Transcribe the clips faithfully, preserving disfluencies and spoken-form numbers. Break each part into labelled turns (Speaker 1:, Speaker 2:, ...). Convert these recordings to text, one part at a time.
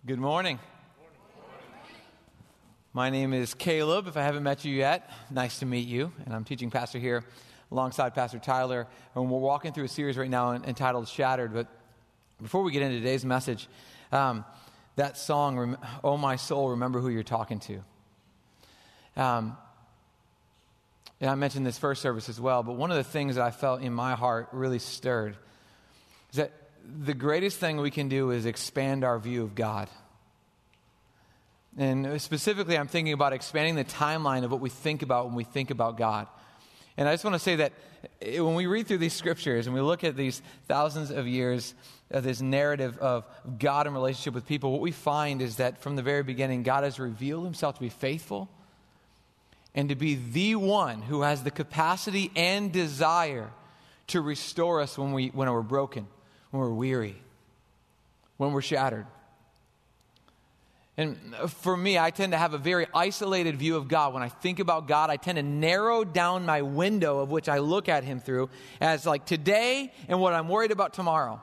Speaker 1: Good morning. My name is Caleb. If I haven't met you yet, nice to meet you. And I'm teaching pastor here alongside Pastor Tyler. And we're walking through a series right now entitled Shattered. But before we get into today's message, um, that song, Oh My Soul, Remember Who You're Talking To. Um, and I mentioned this first service as well, but one of the things that I felt in my heart really stirred is that the greatest thing we can do is expand our view of God. And specifically, I'm thinking about expanding the timeline of what we think about when we think about God. And I just want to say that when we read through these scriptures and we look at these thousands of years of this narrative of God in relationship with people, what we find is that from the very beginning, God has revealed himself to be faithful and to be the one who has the capacity and desire to restore us when we when we're broken, when we're weary, when we're shattered. And for me, I tend to have a very isolated view of God. When I think about God, I tend to narrow down my window of which I look at him through as like today and what I'm worried about tomorrow.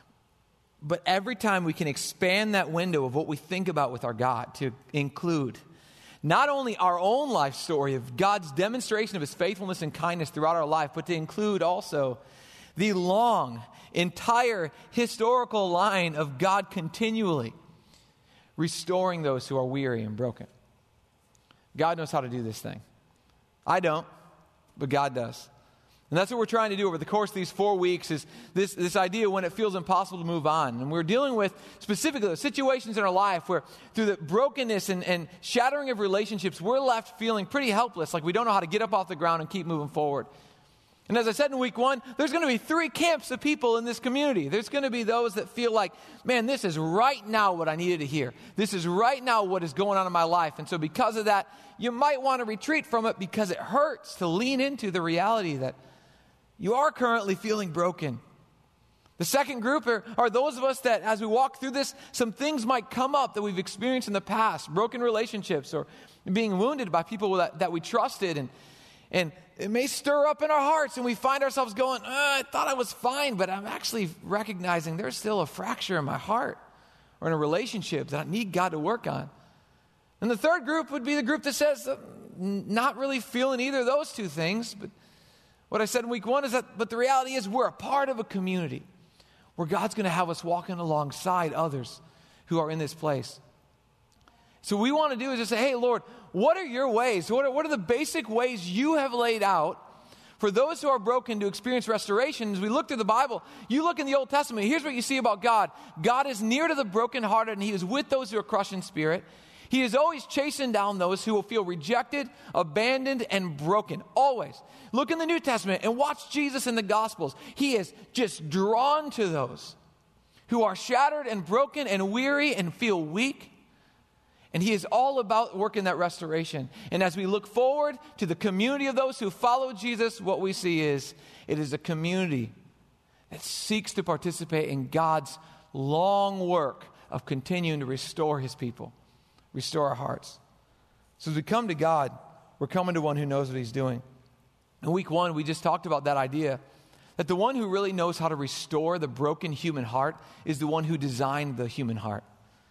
Speaker 1: But every time we can expand that window of what we think about with our God to include not only our own life story of God's demonstration of his faithfulness and kindness throughout our life, but to include also the long, entire historical line of God continually restoring those who are weary and broken. God knows how to do this thing. I don't, but God does. And that's what we're trying to do over the course of these four weeks is this, this idea when it feels impossible to move on. And we're dealing with specifically the situations in our life where through the brokenness and, and shattering of relationships, we're left feeling pretty helpless, like we don't know how to get up off the ground and keep moving forward. And as I said in week one, there's going to be three camps of people in this community. There's going to be those that feel like, man, this is right now what I needed to hear. This is right now what is going on in my life. And so because of that, you might want to retreat from it because it hurts to lean into the reality that you are currently feeling broken. The second group are, are those of us that as we walk through this, some things might come up that we've experienced in the past, broken relationships or being wounded by people that, that we trusted. And, and it may stir up in our hearts and we find ourselves going, uh, I thought I was fine, but I'm actually recognizing there's still a fracture in my heart or in a relationship that I need God to work on. And the third group would be the group that says, uh, not really feeling either of those two things. But what I said in week one is that, but the reality is we're a part of a community where God's going to have us walking alongside others who are in this place. So what we want to do is just say, hey, Lord, what are your ways? What are, what are the basic ways you have laid out for those who are broken to experience restoration? As we look through the Bible, you look in the Old Testament, here's what you see about God. God is near to the brokenhearted, and he is with those who are crushed in spirit. He is always chasing down those who will feel rejected, abandoned, and broken. Always. Look in the New Testament and watch Jesus in the Gospels. He is just drawn to those who are shattered and broken and weary and feel weak. And he is all about working that restoration. And as we look forward to the community of those who follow Jesus, what we see is it is a community that seeks to participate in God's long work of continuing to restore his people, restore our hearts. So as we come to God, we're coming to one who knows what he's doing. In week one, we just talked about that idea that the one who really knows how to restore the broken human heart is the one who designed the human heart.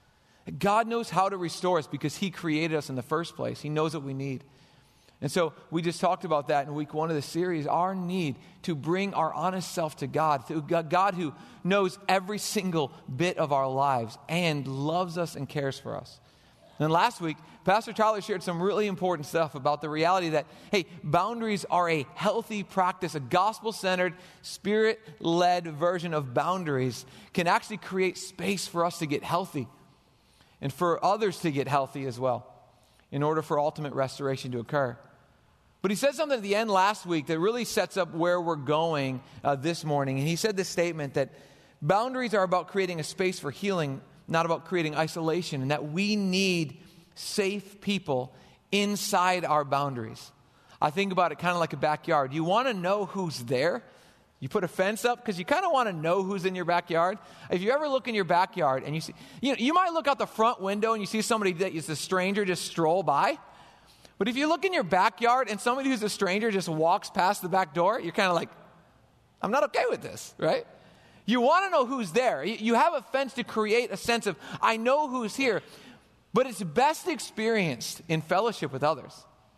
Speaker 1: God knows how to restore us because he created us in the first place. He knows what we need. And so we just talked about that in week one of the series, our need to bring our honest self to God, to God who knows every single bit of our lives and loves us and cares for us. And last week, Pastor Tyler shared some really important stuff about the reality that, hey, boundaries are a healthy practice. A gospel-centered, spirit-led version of boundaries can actually create space for us to get healthy and for others to get healthy as well in order for ultimate restoration to occur. But he said something at the end last week that really sets up where we're going uh, this morning. And he said this statement that boundaries are about creating a space for healing, not about creating isolation, and that we need safe people inside our boundaries. I think about it kind of like a backyard. You want to know who's there? You put a fence up because you kind of want to know who's in your backyard. If you ever look in your backyard and you see, you know, you might look out the front window and you see somebody that is a stranger just stroll by. But if you look in your backyard and somebody who's a stranger just walks past the back door, you're kind of like, I'm not okay with this, right? You want to know who's there. You have a fence to create a sense of, I know who's here. But it's best experienced in fellowship with others.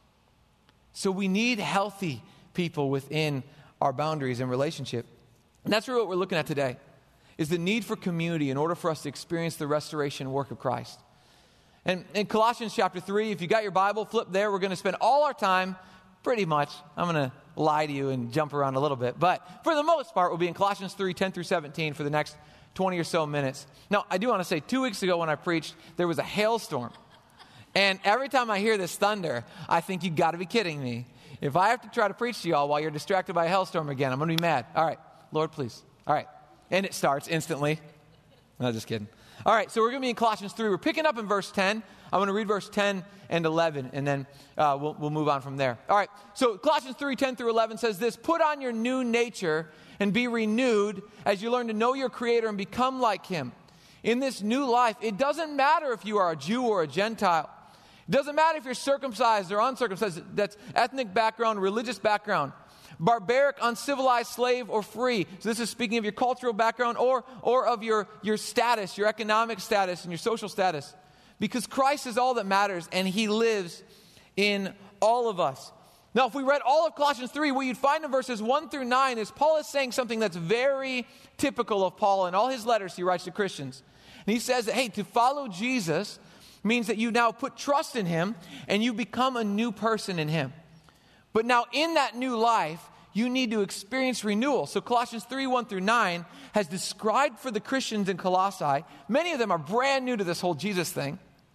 Speaker 1: So we need healthy people within our boundaries and relationship. And that's really what we're looking at today, is the need for community in order for us to experience the restoration work of Christ. And in Colossians chapter three, if you got your Bible, flip there. We're going to spend all our time, pretty much, I'm going to lie to you and jump around a little bit, but for the most part, we'll be in Colossians three, ten through seventeen for the next twenty or so minutes. Now, I do want to say, two weeks ago when I preached, there was a hailstorm. And every time I hear this thunder, I think, you got to be kidding me. If I have to try to preach to y'all while you're distracted by a hailstorm again, I'm going to be mad. All right, Lord, please. All right. And it starts instantly. No, just kidding. All right, so we're going to be in Colossians three. We're picking up in verse ten. I'm going to read verse ten and eleven, and then uh, we'll, we'll move on from there. All right, so Colossians three, ten through eleven says this: put on your new nature and be renewed as you learn to know your Creator and become like Him. In this new life, it doesn't matter if you are a Jew or a Gentile. It doesn't matter if you're circumcised or uncircumcised. That's ethnic background, religious background. Barbaric, uncivilized, slave, or free. So this is speaking of your cultural background or, or of your, your status, your economic status, and your social status. Because Christ is all that matters, and He lives in all of us. Now, if we read all of Colossians three, what you'd find in verses one through nine is Paul is saying something that's very typical of Paul in all his letters he writes to Christians. And he says that, hey, to follow Jesus means that you now put trust in Him, and you become a new person in Him. But now in that new life, you need to experience renewal. So Colossians three, one through nine has described for the Christians in Colossae, many of them are brand new to this whole Jesus thing,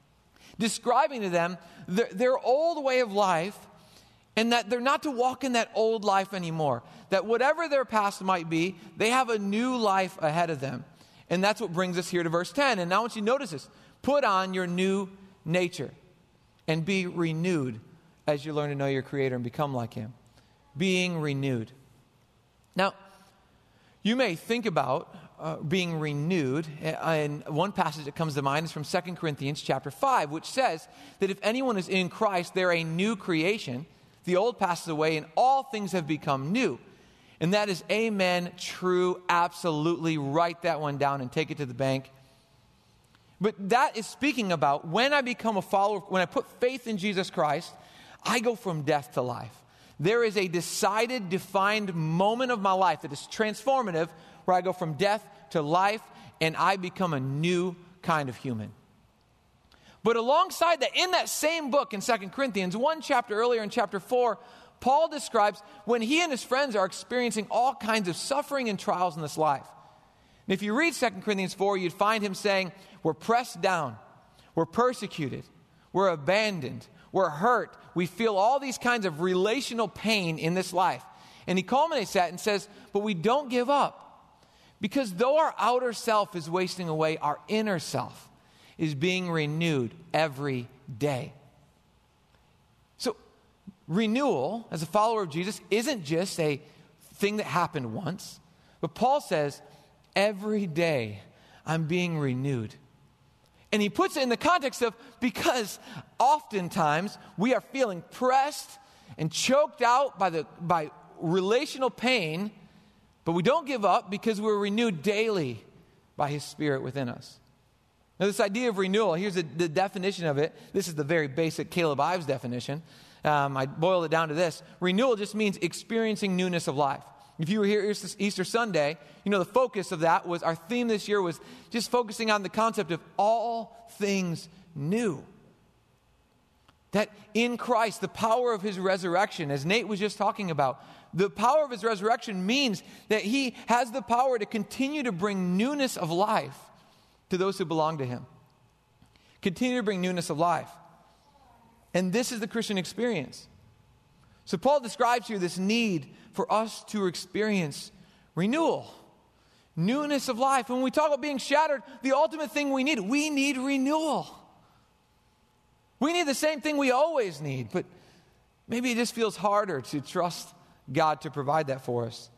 Speaker 1: describing to them their, their old way of life, and that they're not to walk in that old life anymore. That whatever their past might be, they have a new life ahead of them. And that's what brings us here to verse ten. And now I want you to notice this. Put on your new nature and be renewed as you learn to know your Creator and become like Him. Being renewed. Now, you may think about uh, being renewed, and one passage that comes to mind is from Second Corinthians chapter five, which says that if anyone is in Christ, they're a new creation. The old passes away, and all things have become new. And that is amen, true, absolutely. Write that one down and take it to the bank. But that is speaking about when I become a follower, when I put faith in Jesus Christ, I go from death to life. There is a decided, defined moment of my life that is transformative, where I go from death to life, and I become a new kind of human. But alongside that, in that same book in Second Corinthians, one chapter earlier in chapter four, Paul describes when he and his friends are experiencing all kinds of suffering and trials in this life. And if you read Second Corinthians four, you'd find him saying, we're pressed down, we're persecuted, we're abandoned, we're hurt, we feel all these kinds of relational pain in this life. And he culminates that and says, but we don't give up. Because though our outer self is wasting away, our inner self is being renewed every day. So renewal, as a follower of Jesus, isn't just a thing that happened once. But Paul says, every day I'm being renewed. And he puts it in the context of, because oftentimes we are feeling pressed and choked out by the by relational pain, but we don't give up because we're renewed daily by His Spirit within us. Now, this idea of renewal, here's the, the definition of it. This is the very basic Caleb Ives definition. Um, I boiled it down to this. Renewal just means experiencing newness of life. If you were here Easter Sunday, you know the focus of that was, our theme this year was just focusing on the concept of all things new. That in Christ, the power of His resurrection, as Nate was just talking about, the power of His resurrection means that He has the power to continue to bring newness of life to those who belong to Him. Continue to bring newness of life. And this is the Christian experience. So Paul describes here this need for us to experience renewal, newness of life. When we talk about being shattered, the ultimate thing we need, we need renewal. We need the same thing we always need, but maybe it just feels harder to trust God to provide that for us.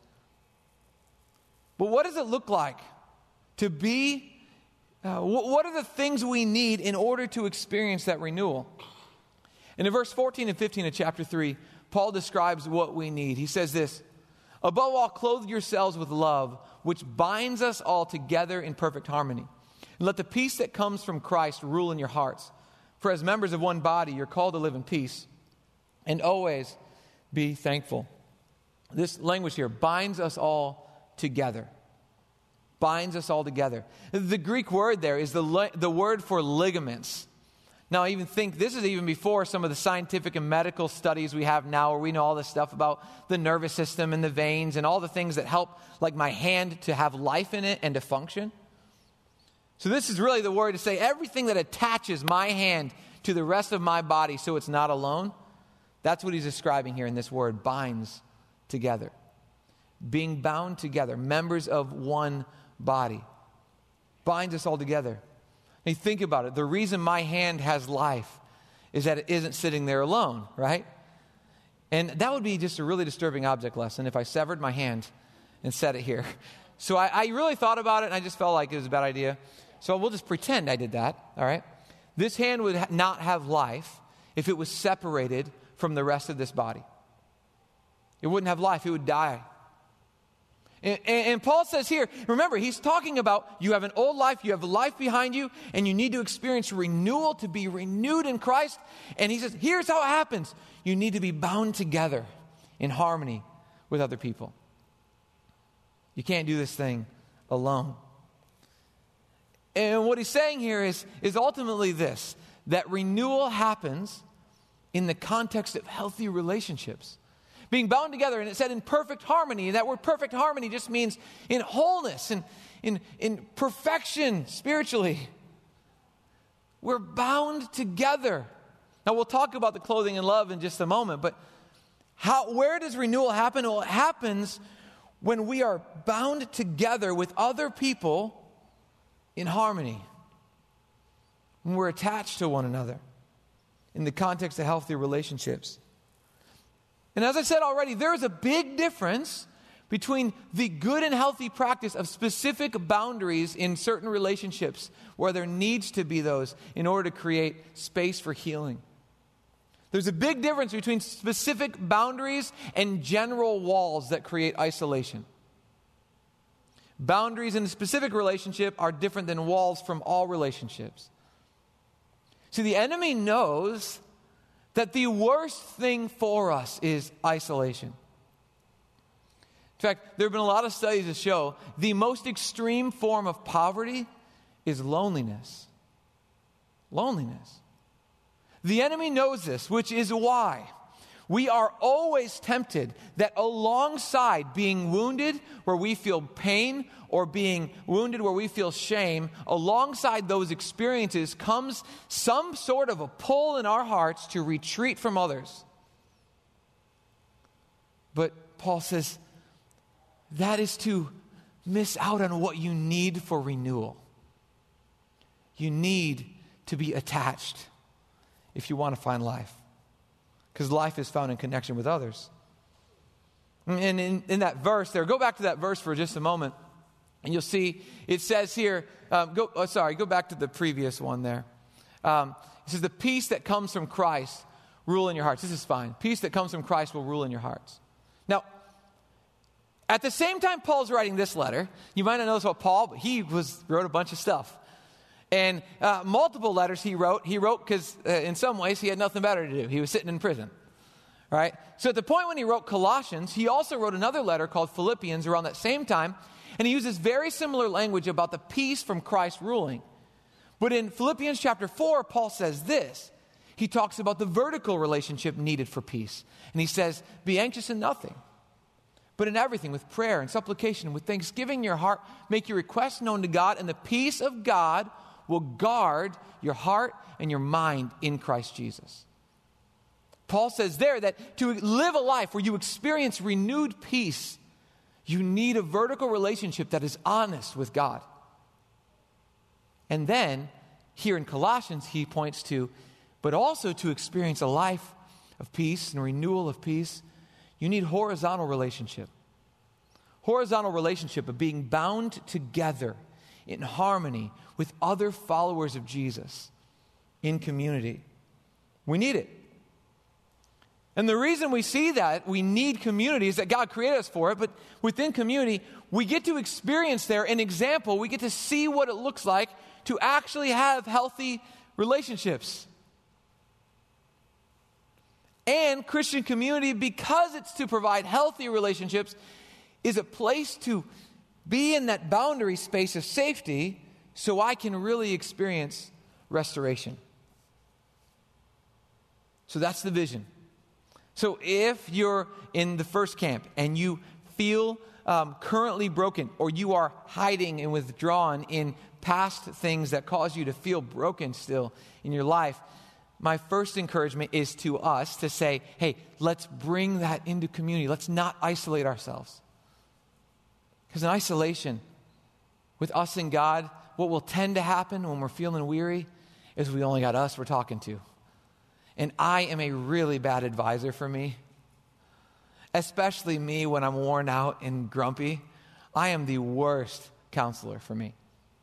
Speaker 1: But what does it look like to be, uh, what are the things we need in order to experience that renewal? And in verse fourteen and fifteen of chapter three, Paul describes what we need. He says this, Above all, clothe yourselves with love, which binds us all together in perfect harmony. And let the peace that comes from Christ rule in your hearts. For as members of one body, you're called to live in peace, and always be thankful. This language here, binds us all together. Binds us all together. The Greek word there is the, li- the word for ligaments. Now, I even think this is even before some of the scientific and medical studies we have now, where we know all this stuff about the nervous system and the veins and all the things that help, like my hand, to have life in it and to function. So this is really the word to say everything that attaches my hand to the rest of my body so it's not alone. That's what he's describing here in this word, binds together. Being bound together, members of one body. Binds us all together. And you think about it, the reason my hand has life is that it isn't sitting there alone, right? And that would be just a really disturbing object lesson if I severed my hand and set it here. So I, I really thought about it, and I just felt like it was a bad idea. So we'll just pretend I did that, all right? This hand would ha- not have life if it was separated from the rest of this body. It wouldn't have life. It would die. And, and, and Paul says here, remember, he's talking about you have an old life, you have life behind you, and you need to experience renewal to be renewed in Christ. And he says, here's how it happens. You need to be bound together in harmony with other people. You can't do this thing alone. And what he's saying here is, is ultimately this, that renewal happens in the context of healthy relationships. Being bound together, and it said in perfect harmony. And that word perfect harmony just means in wholeness and in, in perfection spiritually. We're bound together. Now we'll talk about the clothing and love in just a moment, but how, where does renewal happen? Well, it happens when we are bound together with other people in harmony. When we're attached to one another in the context of healthy relationships. And as I said already, there is a big difference between the good and healthy practice of specific boundaries in certain relationships where there needs to be those in order to create space for healing. There's a big difference between specific boundaries and general walls that create isolation. Boundaries in a specific relationship are different than walls from all relationships. See, the enemy knows that the worst thing for us is isolation. In fact, there have been a lot of studies that show the most extreme form of poverty is loneliness. Loneliness. The enemy knows this, which is why we are always tempted that alongside being wounded where we feel pain or being wounded where we feel shame, alongside those experiences comes some sort of a pull in our hearts to retreat from others. But Paul says that is to miss out on what you need for renewal. You need to be attached if you want to find life. Because life is found in connection with others. And in, in that verse there, go back to that verse for just a moment. And you'll see, it says here, um, go, oh, sorry, go back to the previous one there. Um, it says, the peace that comes from Christ rule in your hearts. This is fine. Peace that comes from Christ will rule in your hearts. Now, at the same time Paul's writing this letter, you might not know this about Paul, but he was wrote a bunch of stuff. And uh, multiple letters he wrote, he wrote because uh, in some ways he had nothing better to do. He was sitting in prison, right? So at the point when he wrote Colossians, he also wrote another letter called Philippians around that same time. And he uses very similar language about the peace from Christ ruling. But in Philippians chapter four, Paul says this. He talks about the vertical relationship needed for peace. And he says, be anxious in nothing, but in everything with prayer and supplication, with thanksgiving in your heart, make your requests known to God, and the peace of God will guard your heart and your mind in Christ Jesus. Paul says there that to live a life where you experience renewed peace, you need a vertical relationship that is honest with God. And then, here in Colossians, he points to, but also to experience a life of peace and renewal of peace, you need horizontal relationship. Horizontal relationship of being bound together in harmony with other followers of Jesus in community. We need it. And the reason we see that we need community is that God created us for it, but within community, we get to experience there an example. We get to see what it looks like to actually have healthy relationships. And Christian community, because it's to provide healthy relationships, is a place to be in that boundary space of safety so I can really experience restoration. So that's the vision. So if you're in the first camp and you feel um, currently broken, or you are hiding and withdrawn in past things that cause you to feel broken still in your life, my first encouragement is to us to say, hey, let's bring that into community. Let's not isolate ourselves. Because in isolation, with us and God, what will tend to happen when we're feeling weary is we only got us we're talking to. And I am a really bad advisor for me. Especially me when I'm worn out and grumpy. I am the worst counselor for me.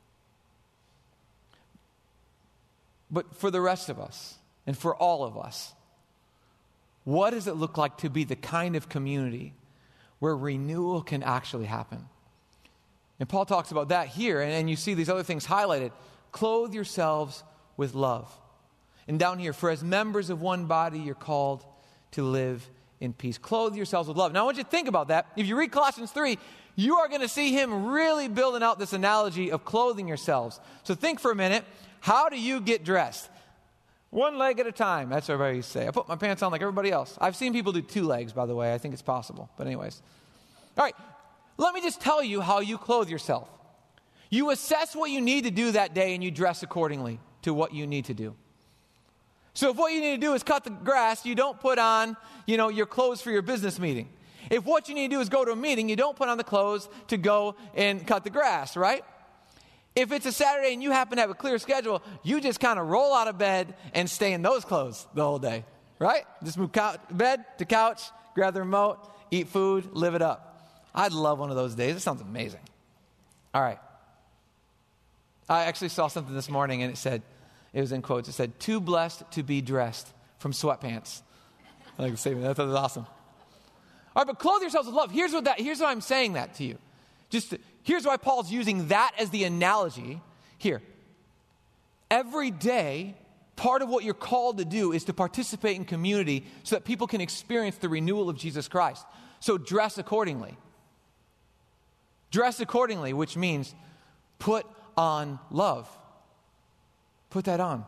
Speaker 1: But for the rest of us, and for all of us, what does it look like to be the kind of community where renewal can actually happen? And Paul talks about that here, and, and you see these other things highlighted. Clothe yourselves with love. And down here, for as members of one body, you're called to live in peace. Clothe yourselves with love. Now, I want you to think about that. If you read Colossians three, you are going to see him really building out this analogy of clothing yourselves. So think for a minute. How do you get dressed? One leg at a time. That's what everybody used to say. I put my pants on like everybody else. I've seen people do two legs, by the way. I think it's possible. But anyways. All right. Let me just tell you how you clothe yourself. You assess what you need to do that day and you dress accordingly to what you need to do. So if what you need to do is cut the grass, you don't put on, you know, your clothes for your business meeting. If what you need to do is go to a meeting, you don't put on the clothes to go and cut the grass, right? If it's a Saturday and you happen to have a clear schedule, you just kind of roll out of bed and stay in those clothes the whole day, right? Just move couch, bed to couch, grab the remote, eat food, live it up. I'd love one of those days. It sounds amazing. All right. I actually saw something this morning and it said, it was in quotes, it said, too blessed to be dressed from sweatpants. I like the statement. That was awesome. All right, but clothe yourselves with love. Here's what that. Here's why I'm saying that to you. Just to, here's why Paul's using that as the analogy here. Every day, part of what you're called to do is to participate in community so that people can experience the renewal of Jesus Christ. So dress accordingly. Dress accordingly, which means put on love. Put that on.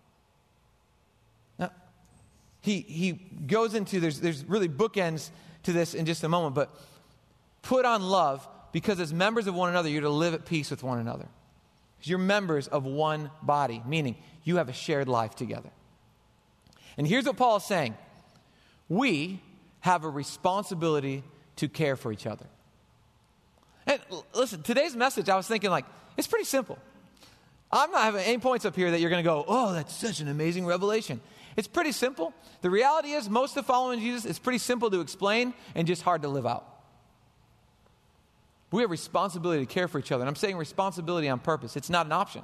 Speaker 1: Now, he he goes into, there's there's really bookends to this in just a moment, but put on love because as members of one another, you're to live at peace with one another. Because you're members of one body, meaning you have a shared life together. And here's what Paul is saying. We have a responsibility to care for each other. And listen, today's message, I was thinking like, it's pretty simple. I'm not having any points up here that you're going to go, oh, that's such an amazing revelation. It's pretty simple. The reality is most of following Jesus is pretty simple to explain and just hard to live out. We have responsibility to care for each other. And I'm saying responsibility on purpose. It's not an option.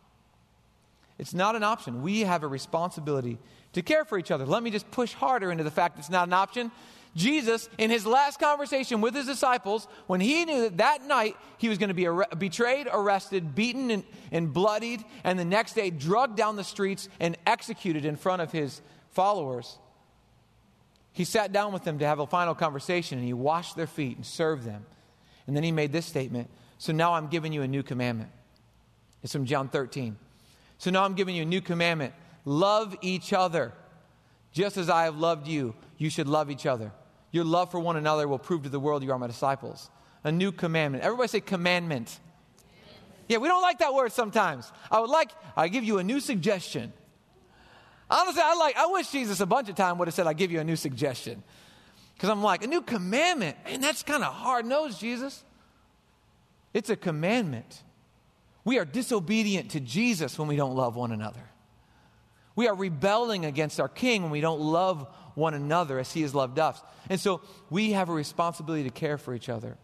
Speaker 1: It's not an option. We have a responsibility to care for each other. Let me just push harder into the fact it's not an option. Jesus, in his last conversation with his disciples, when he knew that that night he was going to be ar- betrayed, arrested, beaten, and, and bloodied, and the next day drugged down the streets and executed in front of his followers, he sat down with them to have a final conversation, and he washed their feet and served them. And then he made this statement, so now I'm giving you a new commandment. It's from John thirteen. So now I'm giving you a new commandment. Love each other. Just as I have loved you, you should love each other. Your love for one another will prove to the world you are my disciples. A new commandment. Everybody say commandment. Yeah, we don't like that word sometimes. I would like, I give you a new suggestion. Honestly, I like, I wish Jesus a bunch of time would have said, I give you a new suggestion. Because I'm like, a new commandment. Man, that's kind of hard-nosed, Jesus. It's a commandment. We are disobedient to Jesus when we don't love one another. We are rebelling against our King when we don't love one another as he has loved us. And so we have a responsibility to care for each other.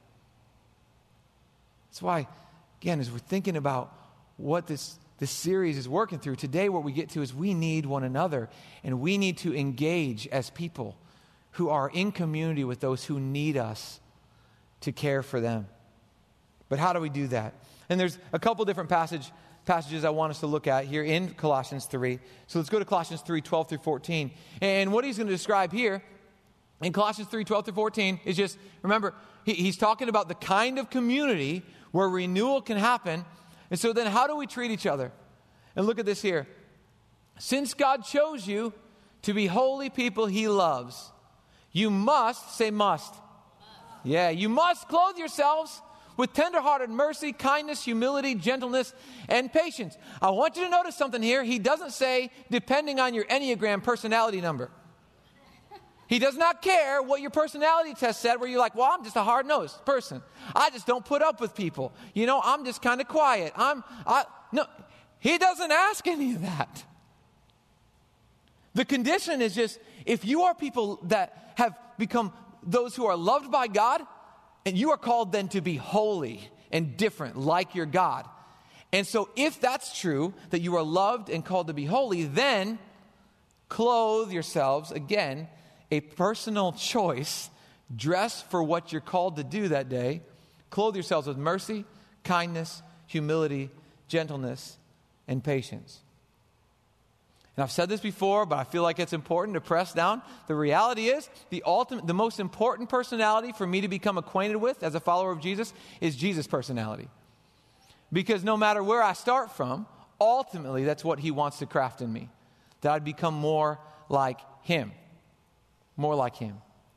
Speaker 1: That's why, again, as we're thinking about what this, this series is working through, today what we get to is we need one another, and we need to engage as people who are in community with those who need us to care for them. But how do we do that? And there's a couple different passage, passages I want us to look at here in Colossians three. So let's go to Colossians three, twelve through fourteen. And what he's going to describe here in Colossians three, twelve through fourteen is just, remember, he, he's talking about the kind of community where renewal can happen. And so then how do we treat each other? And look at this here. Since God chose you to be holy people he loves, you must, say must. Must. Yeah, you must clothe yourselves with tenderhearted mercy, kindness, humility, gentleness, and patience. I want you to notice something here. He doesn't say depending on your Enneagram personality number. He does not care what your personality test said, where you're like, well, I'm just a hard-nosed person. I just don't put up with people. You know, I'm just kind of quiet. I'm, I, no, he doesn't ask any of that. The condition is just, if you are people that have become those who are loved by God, and you are called then to be holy and different like your God. And so if that's true, that you are loved and called to be holy, then clothe yourselves, again, a personal choice, dress for what you're called to do that day. Clothe yourselves with mercy, kindness, humility, gentleness, and patience. And I've said this before, but I feel like it's important to press down. The reality is, the ultimate, the most important personality for me to become acquainted with as a follower of Jesus is Jesus' personality. Because no matter where I start from, ultimately that's what he wants to craft in me. That I'd become more like him. More like him.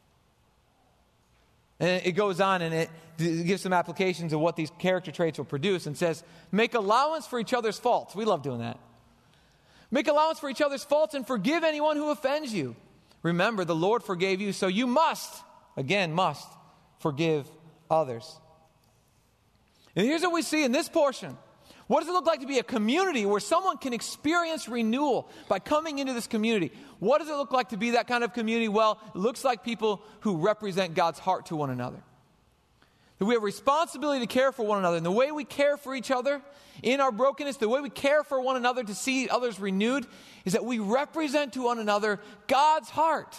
Speaker 1: And it goes on and it gives some applications of what these character traits will produce and says, make allowance for each other's faults. We love doing that. Make allowance for each other's faults and forgive anyone who offends you. Remember, the Lord forgave you, so you must, again, must forgive others. And here's what we see in this portion. What does it look like to be a community where someone can experience renewal by coming into this community? What does it look like to be that kind of community? Well, it looks like people who represent God's heart to one another. That we have a responsibility to care for one another. And the way we care for each other in our brokenness, the way we care for one another to see others renewed, is that we represent to one another God's heart.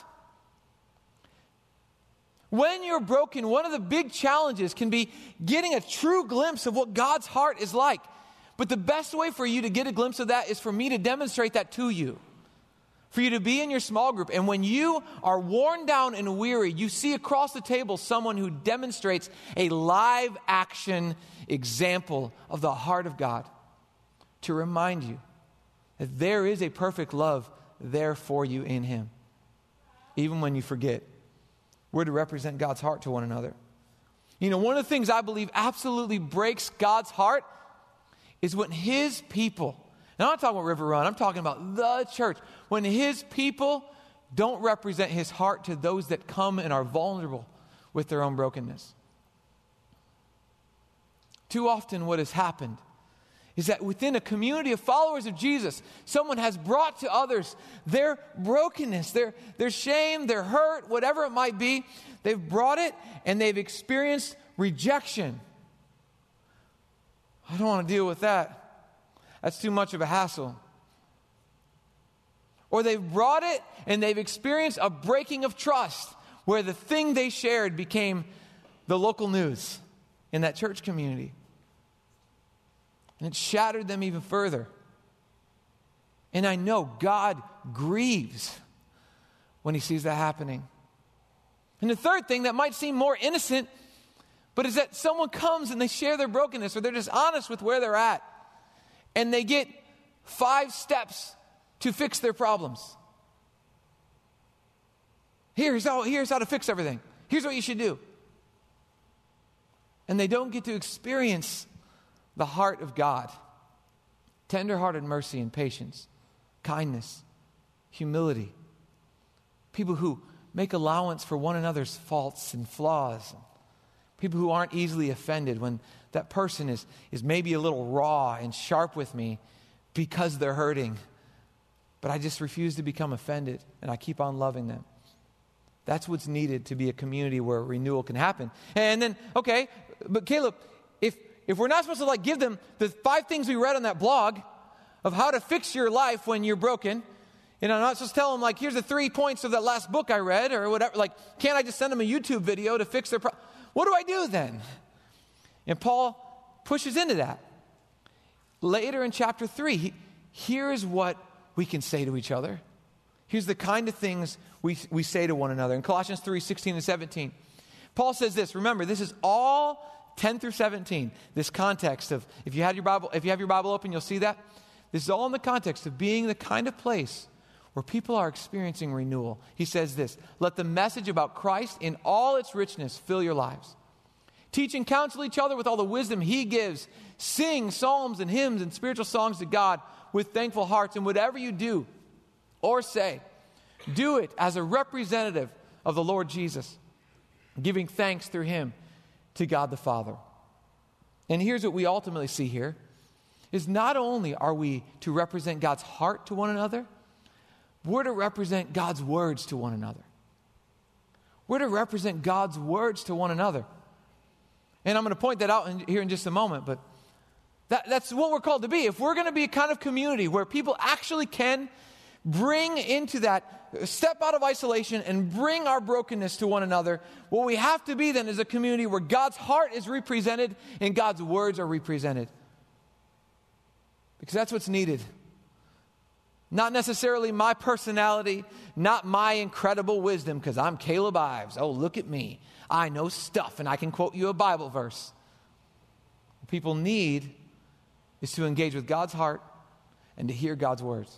Speaker 1: When you're broken, one of the big challenges can be getting a true glimpse of what God's heart is like. But the best way for you to get a glimpse of that is for me to demonstrate that to you. For you to be in your small group. And when you are worn down and weary, you see across the table someone who demonstrates a live action example of the heart of God. To remind you that there is a perfect love there for you in him. Even when you forget. We're to represent God's heart to one another. You know, one of the things I believe absolutely breaks God's heart is when his people, and I'm not talking about River Run, I'm talking about the church, when his people don't represent his heart to those that come and are vulnerable with their own brokenness. Too often what has happened is that within a community of followers of Jesus, someone has brought to others their brokenness, their, their shame, their hurt, whatever it might be. They've brought it and they've experienced rejection. I don't want to deal with that. That's too much of a hassle. Or they've brought it and they've experienced a breaking of trust where the thing they shared became the local news in that church community. And it shattered them even further. And I know God grieves when he sees that happening. And the third thing that might seem more innocent, but is that someone comes and they share their brokenness, or they're just honest with where they're at. And they get five steps to fix their problems. Here's how, here's how to fix everything. Here's what you should do. And they don't get to experience the heart of God. Tender-hearted mercy and patience, kindness, humility. People who make allowance for one another's faults and flaws. People who aren't easily offended when that person is, is maybe a little raw and sharp with me because they're hurting. But I just refuse to become offended, and I keep on loving them. That's what's needed to be a community where renewal can happen. And then, okay, but Caleb, if if we're not supposed to like give them the five things we read on that blog of how to fix your life when you're broken, And I'm not supposed to tell them, like, here's the three points of that last book I read or whatever. Like, can't I just send them a YouTube video to fix their problem? What do I do then? And Paul pushes into that. Later in chapter three, he, here's what we can say to each other. Here's the kind of things we, we say to one another. In Colossians three, sixteen and seventeen, Paul says this. Remember, this is all ten through seventeen. This context of, if you had your Bible, if you have your Bible open, you'll see that. This is all in the context of being the kind of place where people are experiencing renewal. He says this, let the message about Christ in all its richness fill your lives. Teach and counsel each other with all the wisdom he gives. Sing psalms and hymns and spiritual songs to God with thankful hearts. And whatever you do or say, do it as a representative of the Lord Jesus, giving thanks through him to God the Father. And here's what we ultimately see here, is not only are we to represent God's heart to one another, we're to represent God's words to one another. We're to represent God's words to one another. And I'm going to point that out in, here in just a moment, but that, that's what we're called to be. If we're going to be a kind of community where people actually can bring into that, step out of isolation and bring our brokenness to one another, what we have to be then is a community where God's heart is represented and God's words are represented. Because that's what's needed. Not necessarily my personality, not my incredible wisdom, because I'm Caleb Ives. Oh, look at me. I know stuff, and I can quote you a Bible verse. What people need is to engage with God's heart and to hear God's words.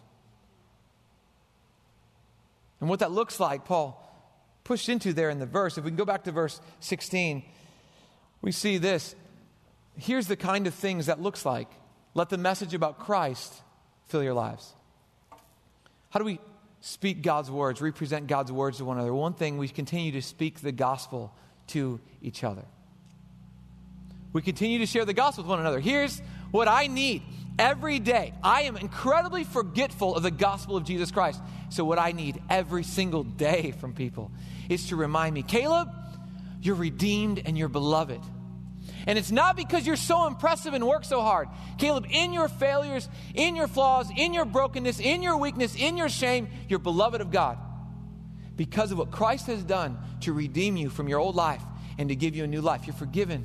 Speaker 1: And what that looks like, Paul pushed into there in the verse. If we can go back to verse sixteen, we see this. Here's the kind of things that looks like. Let the message about Christ fill your lives. How do we speak God's words, represent God's words to one another? One thing, we continue to speak the gospel to each other. We continue to share the gospel with one another. Here's what I need every day. I am incredibly forgetful of the gospel of Jesus Christ. So what I need every single day from people is to remind me, Caleb, you're redeemed and you're beloved. And it's not because you're so impressive and work so hard. Caleb, in your failures, in your flaws, in your brokenness, in your weakness, in your shame, you're beloved of God. Because of what Christ has done to redeem you from your old life and to give you a new life. You're forgiven.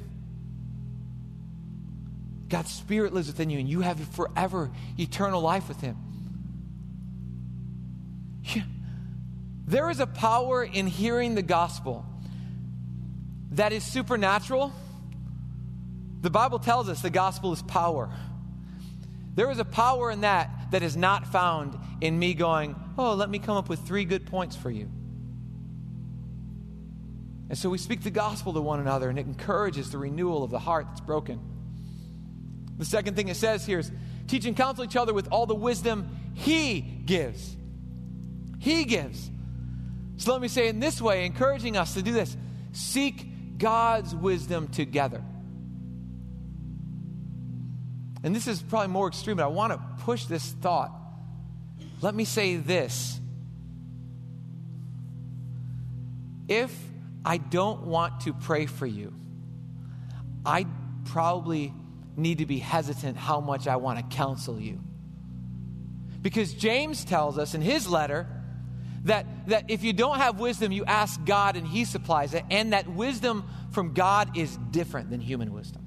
Speaker 1: God's Spirit lives within you and you have forever eternal life with him. Yeah. There is a power in hearing the gospel that is supernatural. The Bible tells us the gospel is power. There is a power in that that is not found in me going, oh, let me come up with three good points for you. And so we speak the gospel to one another, and it encourages the renewal of the heart that's broken. The second thing it says here is teach and counsel each other with all the wisdom he gives. He gives. So let me say it in this way, encouraging us to do this. Seek God's wisdom together. And this is probably more extreme, but I want to push this thought. Let me say this. If I don't want to pray for you, I probably need to be hesitant how much I want to counsel you. Because James tells us in his letter that, that if you don't have wisdom, you ask God and he supplies it, and that wisdom from God is different than human wisdom.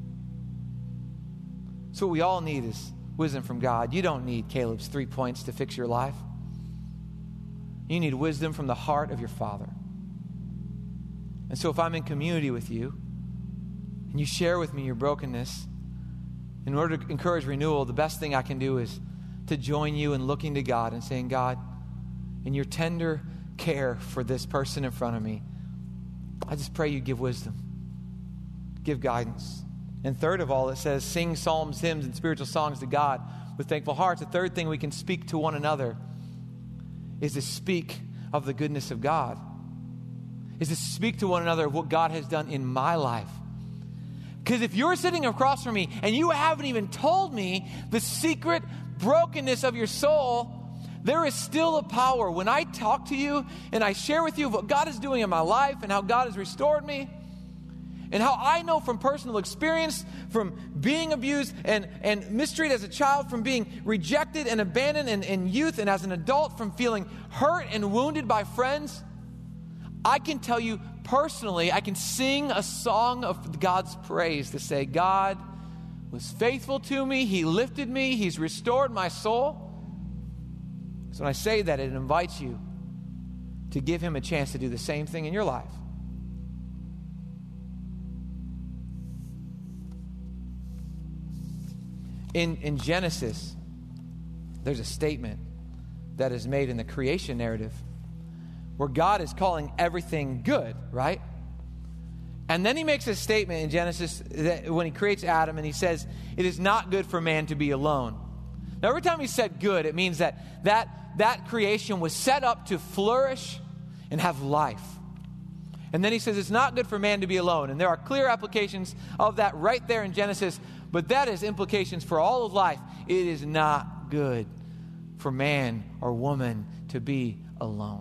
Speaker 1: So what we all need is wisdom from God. You don't need Caleb's three points to fix your life. You need wisdom from the heart of your Father. And so if I'm in community with you, and you share with me your brokenness, in order to encourage renewal, the best thing I can do is to join you in looking to God and saying, God, in your tender care for this person in front of me, I just pray you give wisdom, give guidance. And third of all, it says, sing psalms, hymns, and spiritual songs to God with thankful hearts. The third thing we can speak to one another is to speak of the goodness of God, is to speak to one another of what God has done in my life. Because if you're sitting across from me and you haven't even told me the secret brokenness of your soul, there is still a power. When I talk to you and I share with you what God is doing in my life and how God has restored me, And how I know from personal experience, from being abused and, and mistreated as a child, from being rejected and abandoned in, in youth, and as an adult, from feeling hurt and wounded by friends, I can tell you personally, I can sing a song of God's praise to say, God was faithful to me, He lifted me, He's restored my soul. So when I say that, it invites you to give Him a chance to do the same thing in your life. In, in Genesis, there's a statement that is made in the creation narrative where God is calling everything good, right? And then He makes a statement in Genesis that when He creates Adam, and He says, it is not good for man to be alone. Now, every time He said good, it means that that, that creation was set up to flourish and have life. And then He says it's not good for man to be alone. And there are clear applications of that right there in Genesis, but that has implications for all of life. It is not good for man or woman to be alone.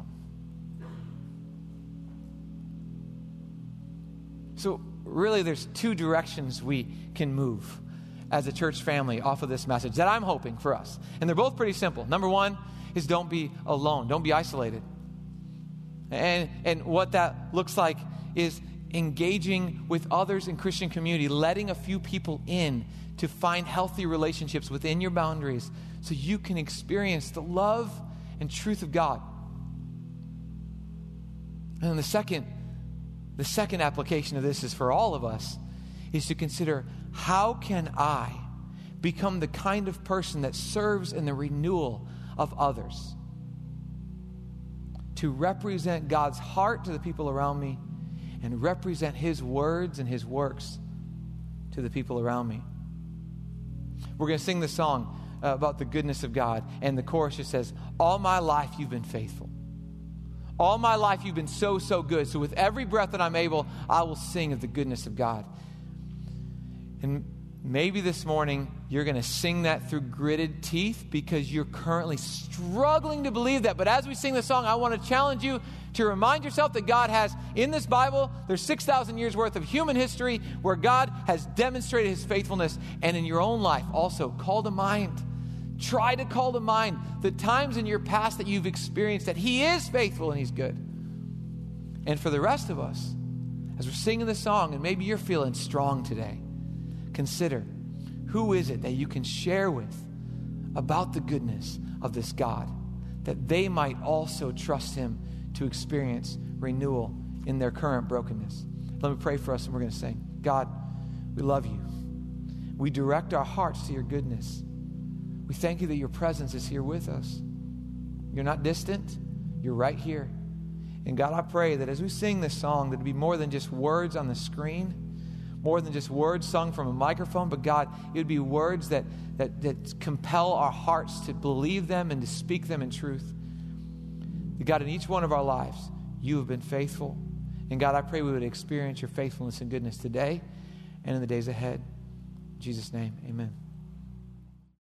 Speaker 1: So really, there's two directions we can move as a church family off of this message that I'm hoping for us. And they're both pretty simple. Number one is don't be alone. Don't be isolated. And, and what that looks like is engaging with others in Christian community, letting a few people in to find healthy relationships within your boundaries so you can experience the love and truth of God. And then the second, the second application of this is for all of us, is to consider, how can I become the kind of person that serves in the renewal of others? To represent God's heart to the people around me and represent His words and His works to the people around me. We're going to sing the song uh, about the goodness of God. And the chorus just says, all my life you've been faithful. All my life you've been so, so good. So with every breath that I'm able, I will sing of the goodness of God. And maybe this morning you're going to sing that through gritted teeth because you're currently struggling to believe that. But as we sing the song, I want to challenge you to remind yourself that God has, in this Bible, there's six thousand years worth of human history where God has demonstrated His faithfulness. And in your own life also, call to mind, try to call to mind the times in your past that you've experienced that He is faithful and He's good. And for the rest of us, as we're singing this song, and maybe you're feeling strong today, consider, who is it that you can share with about the goodness of this God, that they might also trust Him to experience renewal in their current brokenness. Let me pray for us, and we're going to sing. God, we love You. We direct our hearts to Your goodness. We thank You that Your presence is here with us. You're not distant. You're right here. And God, I pray that as we sing this song, that it'd be more than just words on the screen, more than just words sung from a microphone, but God, it would be words that, that, that compel our hearts to believe them and to speak them in truth. God, in each one of our lives, You have been faithful. And God, I pray we would experience Your faithfulness and goodness today and in the days ahead. In Jesus' name, amen.